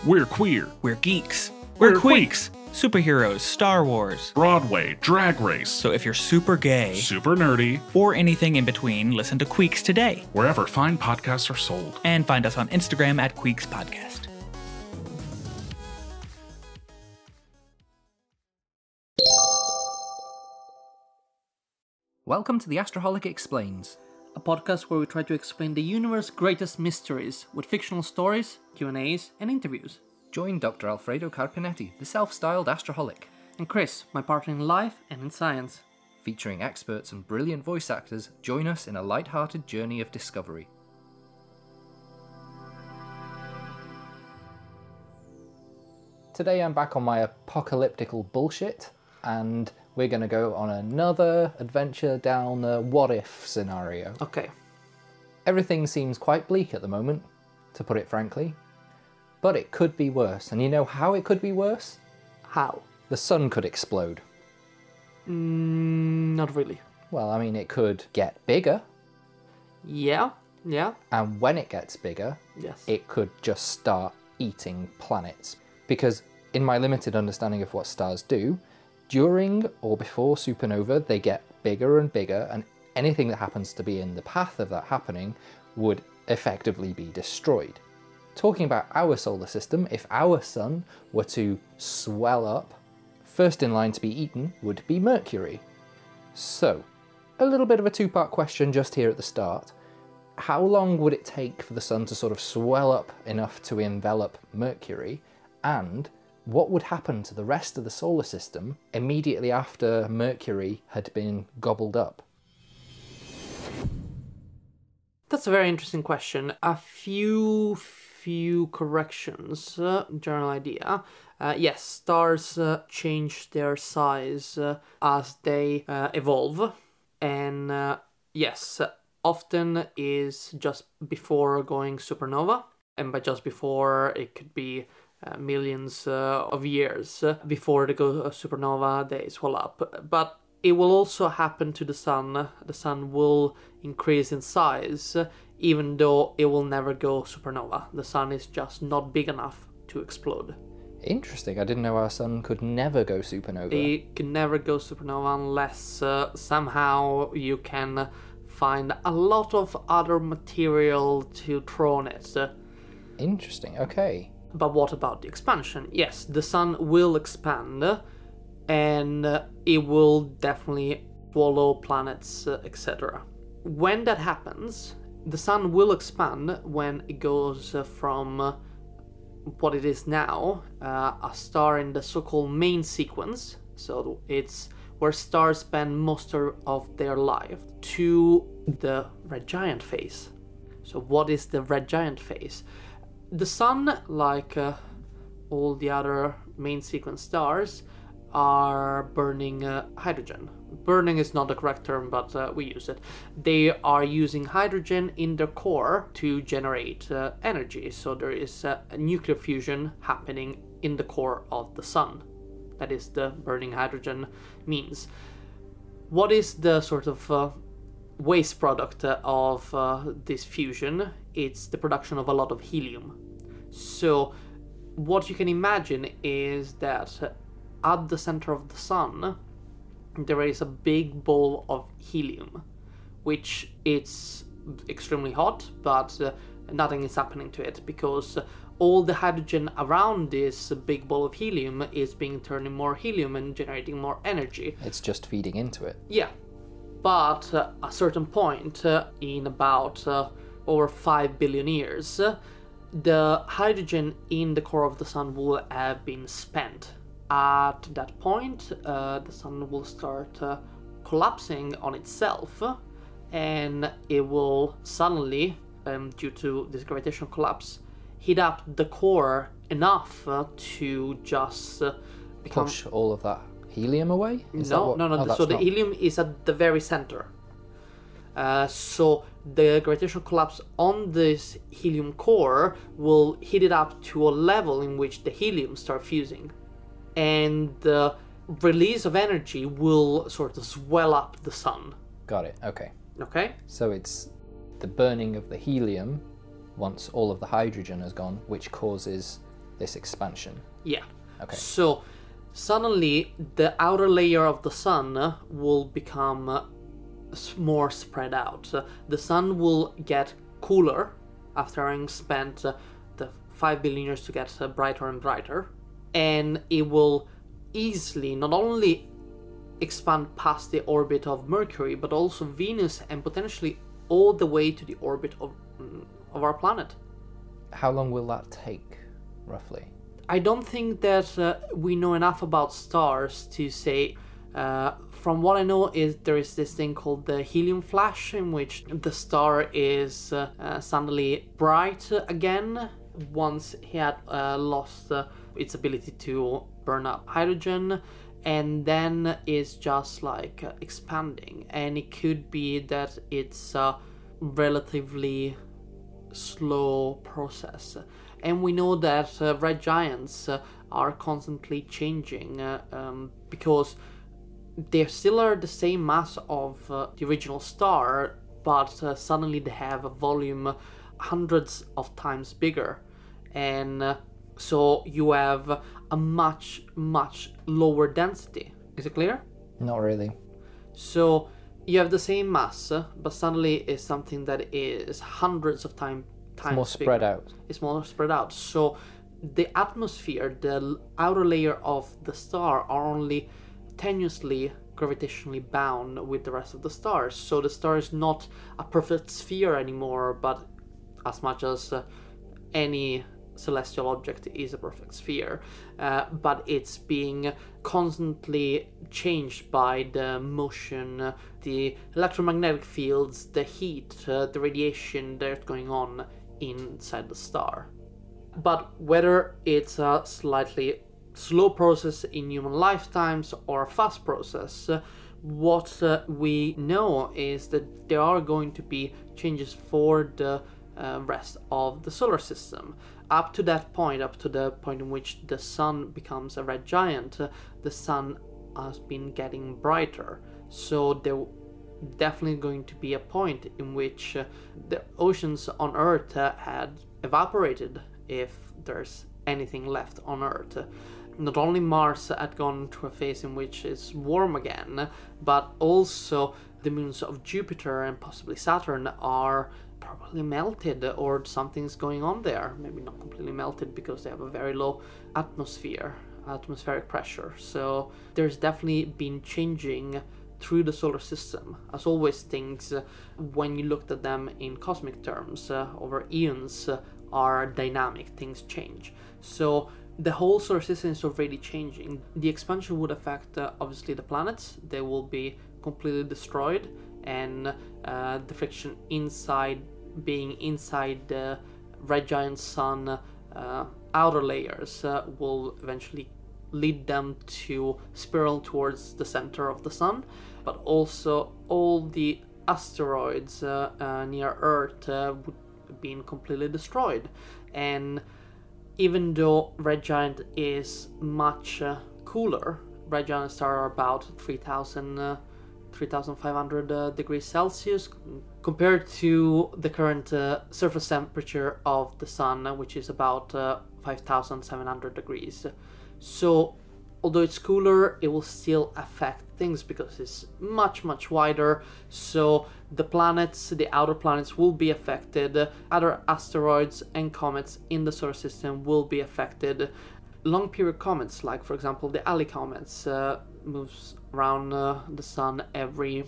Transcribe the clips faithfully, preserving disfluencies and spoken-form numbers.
We're queer. We're geeks. We're We're queeks. Superheroes, Star Wars. Broadway, Drag Race. So if you're super gay, Super nerdy. or anything in between, listen to Queeks today. Wherever fine podcasts are sold. And find us on Instagram at Queeks Podcast. Welcome to the Astroholic Explains. A podcast where we try to explain the universe's greatest mysteries with fictional stories, Q and A's, and interviews. Join Doctor Alfredo Carpinetti, the self-styled Astroholic, And Chris, my partner in life and in science. featuring experts and brilliant voice actors. Join us in a light-hearted journey of discovery. Today I'm back on my apocalyptical bullshit, and we're going to go on another adventure down the what-if scenario. Okay. Everything seems quite bleak at the moment, to put it frankly. But it could be worse, and you know how it could be worse? How? The sun could explode. Mm, not really. Well, I mean, it could get bigger, Yeah? Yeah? and when it gets bigger, Yes. it could just start eating planets. Because in my limited understanding of what stars do, during or before supernova, they get bigger and bigger, and anything that happens to be in the path of that happening would effectively be destroyed. Talking about our solar system, if our sun were to swell up, first in line to be eaten would be Mercury. So, a little bit of a two-part question just here at the start. How long would it take for the sun to sort of swell up enough to envelop Mercury? And what would happen to the rest of the solar system immediately after Mercury had been gobbled up? That's a very interesting question. A few, few corrections. Uh, general idea. Uh, yes, stars uh, change their size uh, as they uh, evolve. And uh, yes, often is just before going supernova. And by just before, it could be uh, millions uh, of years uh, before they go uh, supernova, they swell up. But it will also happen to the sun. The sun will increase in size, even though it will never go supernova. The sun is just not big enough to explode. Interesting, I didn't know our sun could never go supernova. It can never go supernova unless uh, somehow you can find a lot of other material to throw on it. Interesting, okay. But what about the expansion? Yes, the sun will expand, and uh, it will definitely swallow planets, uh, et cetera. When that happens, the sun will expand when it goes uh, from uh, what it is now, uh, a star in the so-called main sequence, so it's where stars spend most of their life, to the red giant phase. So what is the red giant phase? The sun, like uh, all the other main sequence stars, are burning uh, hydrogen. Burning is not the correct term, but uh, we use it. They are using hydrogen in their core to generate uh, energy. So there is uh, a nuclear fusion happening in the core of the sun. That is the burning hydrogen means. What is the sort of uh, waste product uh, of uh, this fusion? It's the production of a lot of helium. So what you can imagine is that uh, at the center of the sun, there is a big ball of helium, which it's extremely hot, but uh, nothing is happening to it because uh, all the hydrogen around this big ball of helium is being turned into more helium and generating more energy. It's just feeding into it. Yeah, but uh, at a certain point, uh, in about uh, over five billion years, uh, the hydrogen in the core of the sun will have been spent. At that point, uh, the sun will start uh, collapsing on itself, and it will suddenly, um, due to this gravitational collapse, heat up the core enough uh, to just uh, become... Push all of that helium away? Is that no, what... no, no, oh, So that's the not- helium is at the very center. Uh, so the gravitational collapse on this helium core will heat it up to a level in which the helium start fusing. And the release of energy will sort of swell up the sun. Got it, okay. Okay? So it's the burning of the helium once all of the hydrogen has gone, which causes this expansion. Yeah. Okay. So suddenly the outer layer of the sun will become uh, s- more spread out. Uh, the sun will get cooler after having spent uh, the five billion years to get uh, brighter and brighter, and it will easily not only expand past the orbit of Mercury, but also Venus, and potentially all the way to the orbit of mm, of our planet. How long will that take, roughly? I don't think that uh, we know enough about stars to say. Uh, from what I know, is there is this thing called the helium flash, in which the star is uh, uh, suddenly bright again once it had uh, lost uh, its ability to burn up hydrogen, and then is just like uh, expanding. And it could be that it's a relatively slow process. And we know that uh, red giants uh, are constantly changing uh, um, because they still are the same mass of uh, the original star, but uh, suddenly they have a volume hundreds of times bigger. And uh, so you have a much, much lower density. Is it clear? Not really. So you have the same mass, uh, but suddenly it's something that is hundreds of time, times It's more spread bigger. out. It's more spread out. So the atmosphere, the l- outer layer of the star, are only tenuously gravitationally bound with the rest of the stars. So the star is not a perfect sphere anymore, but as much as uh, any celestial object is a perfect sphere, uh, but it's being constantly changed by the motion, uh, the electromagnetic fields, the heat, uh, the radiation that's going on inside the star. But whether it's a slightly slow process in human lifetimes or a fast process, uh, what uh, we know is that there are going to be changes for the uh, rest of the solar system. Up to that point, up to the point in which the sun becomes a red giant, uh, the sun has been getting brighter. So there definitely going to be a point in which uh, the oceans on Earth uh, had evaporated, if there's anything left on Earth. Not only Mars had gone through a phase in which it's warm again, but also the moons of Jupiter and possibly Saturn are probably melted, or something's going on there. Maybe not completely melted because they have a very low atmosphere, atmospheric pressure. So there's definitely been changing through the solar system. As always, things, uh, when you looked at them in cosmic terms, uh, over eons, uh, are dynamic, things change. So the whole solar system is already changing. The expansion would affect uh, obviously the planets. They will be completely destroyed, and uh, the friction inside, being inside the red giant sun uh, outer layers, uh, will eventually lead them to spiral towards the center of the sun. But also all the asteroids uh, uh, near Earth uh, would have been completely destroyed. And even though red giant is much uh, cooler, red giants are about three thousand, uh, three thousand five hundred uh, degrees Celsius compared to the current uh, surface temperature of the sun, uh, which is about uh, five thousand seven hundred degrees. So although it's cooler, it will still affect things because it's much, much wider. So the planets, the outer planets, will be affected. Other asteroids and comets in the solar system will be affected. Long period comets, like for example the Halley comets, uh, moves around uh, the sun every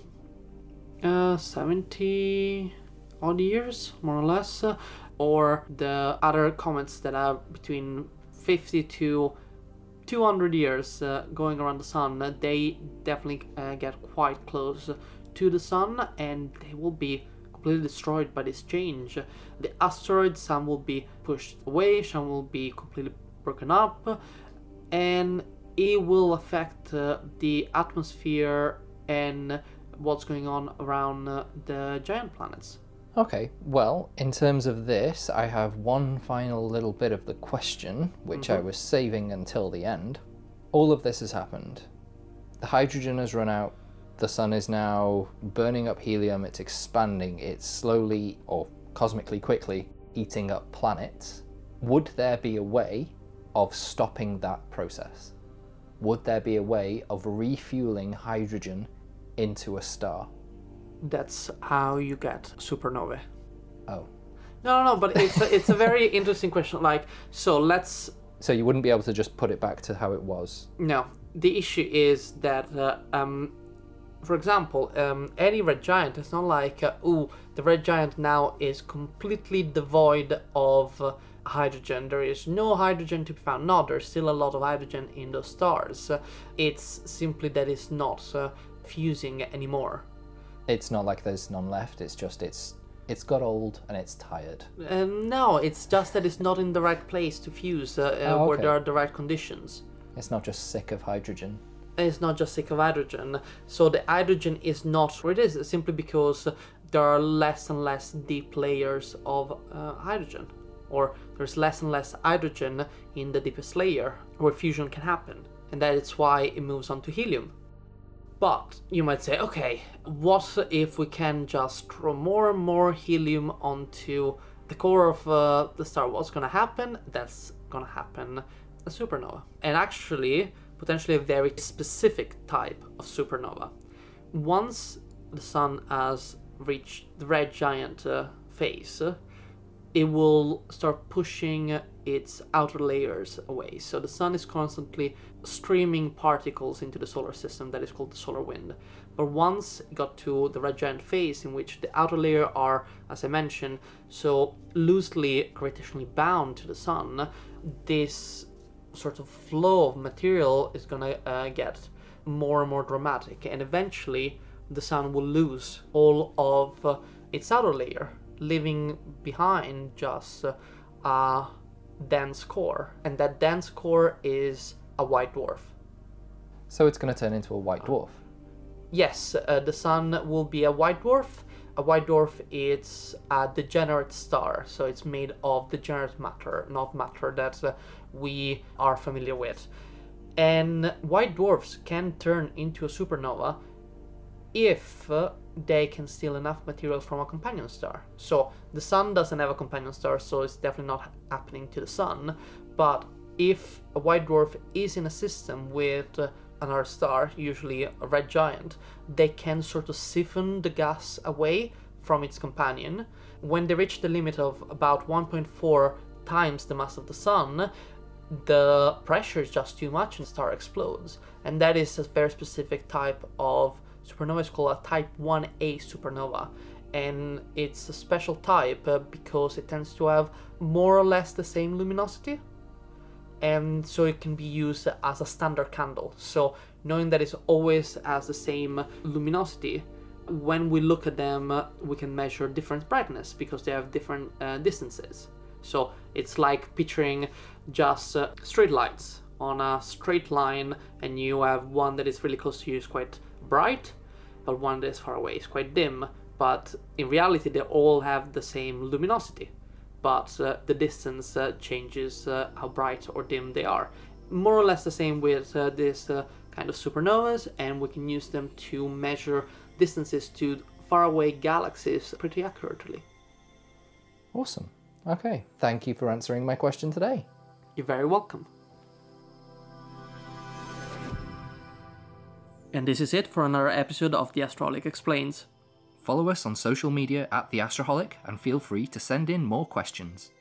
uh, seventy odd years, more or less. Uh, or the other comets that are between fifty to two hundred years uh, going around the sun, uh, they definitely uh, get quite close to the sun, and they will be completely destroyed by this change. The asteroids, some will be pushed away, some will be completely broken up, and it will affect uh, the atmosphere and what's going on around uh, the giant planets. Okay, well, in terms of this, I have one final little bit of the question, which Mm-hmm. I was saving until the end. All of this has happened. The hydrogen has run out. The sun is now burning up helium. It's expanding. It's slowly, or cosmically quickly, eating up planets. Would there be a way of stopping that process? Would there be a way of refueling hydrogen into a star? That's how you get supernovae. Oh. No, no, no, but it's a, it's a very interesting question. Like, so let's... So you wouldn't be able to just put it back to how it was? No. The issue is that, uh, um, for example, um, any red giant, it's not like, uh, ooh, the red giant now is completely devoid of uh, hydrogen. There is no hydrogen to be found. No, there's still a lot of hydrogen in those stars. Uh, it's simply that it's not uh, fusing anymore. It's not like there's none left, it's just it's it's got old and it's tired. Uh, no, it's just that it's not in the right place to fuse, uh, uh, Oh, okay. where there are the right conditions. It's not just sick of hydrogen. It's not just sick of hydrogen. So the hydrogen is not where it is, simply because there are less and less deep layers of uh, hydrogen. Or there's less and less hydrogen in the deepest layer where fusion can happen. And that is why it moves on to helium. But you might say, okay, what if we can just throw more and more helium onto the core of uh, the star? What's going to happen? That's going to happen a supernova. And actually, potentially a very specific type of supernova. Once the sun has reached the red giant uh, phase, uh, it will start pushing its outer layers away. So the sun is constantly streaming particles into the solar system that is called the solar wind. But once it got to the red giant phase, in which the outer layer are, as I mentioned, so loosely gravitationally bound to the sun, this sort of flow of material is gonna uh, get more and more dramatic, and eventually the sun will lose all of uh, its outer layer, leaving behind just uh, a dense core, and that dense core is a white dwarf. So it's going to turn into a white dwarf. Yes, uh, the sun will be a white dwarf. A white dwarf is a degenerate star, so it's made of degenerate matter, not matter that uh, we are familiar with. And white dwarfs can turn into a supernova if uh, they can steal enough material from a companion star. So the sun doesn't have a companion star, so it's definitely not happening to the sun. But if a white dwarf is in a system with uh, another star, usually a red giant, they can sort of siphon the gas away from its companion. When they reach the limit of about one point four times the mass of the sun, the pressure is just too much and the star explodes. And that is a very specific type of supernova. Is called a type one A supernova, and it's a special type uh, because it tends to have more or less the same luminosity, and so it can be used as a standard candle. So knowing that it always has the same luminosity, when we look at them uh, we can measure different brightness because they have different uh, distances. So it's like picturing just uh, straight lights on a straight line, and you have one that is really close to you is quite bright, but one that is far away is quite dim. But in reality they all have the same luminosity, but uh, the distance uh, changes uh, how bright or dim they are. More or less the same with uh, this uh, kind of supernovas, and we can use them to measure distances to faraway galaxies pretty accurately. Awesome. Okay, thank you for answering my question today. You're very welcome. And this is it for another episode of The Astraholic Explains. Follow us on social media at The Astraholic and feel free to send in more questions.